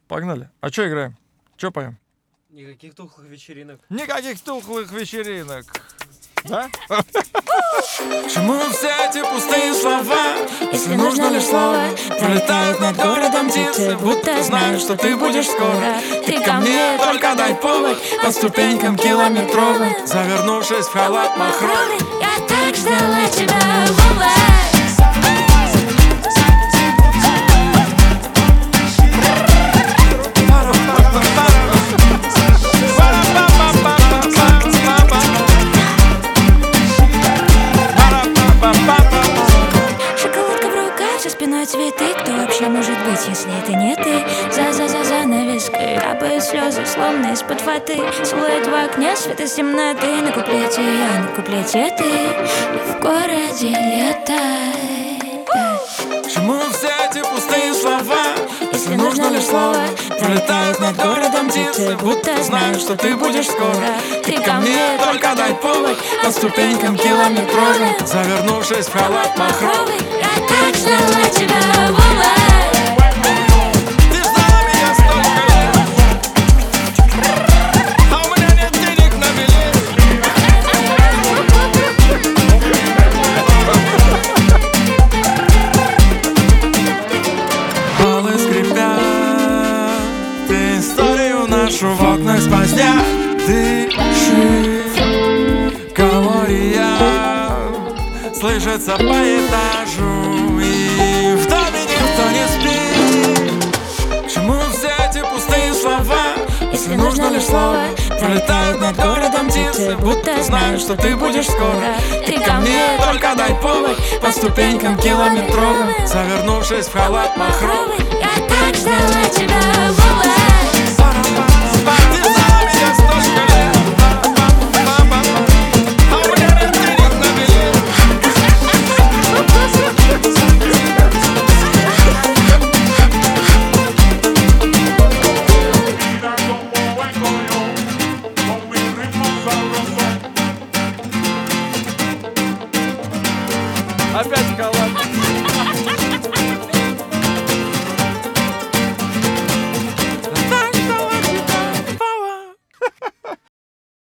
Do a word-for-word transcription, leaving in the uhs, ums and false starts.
Погнали. А что играем? Что поем? Никаких тухлых вечеринок. Никаких тухлых вечеринок. Да? К чему все эти пустые слова? Если нужно лишь слово, пролетают над городом птицы, будто знают, что ты будешь скоро. Ты ко мне, только дай повод, по ступенькам километровым, завернувшись в халат махровый. Я так ждала тебя, бывает. Спиной цветы, кто вообще может быть, если это не ты? За-за-за занавеской капают слезы, словно из-под фаты. Силуэт в окне, свет из темноты. На куплете я, на куплете ты. И в городе лето. К чему все эти пустые слова? Если нужно лишь слово, пролетают над городом птицы, будто знают, что ты будешь скоро. Ты ко мне, только дай повод, по ступенькам километровым, завернувшись в халат махровый. Я так ждала тебя, бывает. Ты ждала меня столько лет, а у меня нет денег на билет. Полы скрипят, ты историю нашу в окнах спаздят. Дыши, калория слышится по этажу, и в доме никто не спит. К чему все эти пустые слова? Если нужно лишь слово, пролетают над городом птицы, будто знают, что ты будешь скоро. Ты ко мне, только дай повод, по ступенькам километровым, завернувшись в халат махровый. Я так ждала тебя.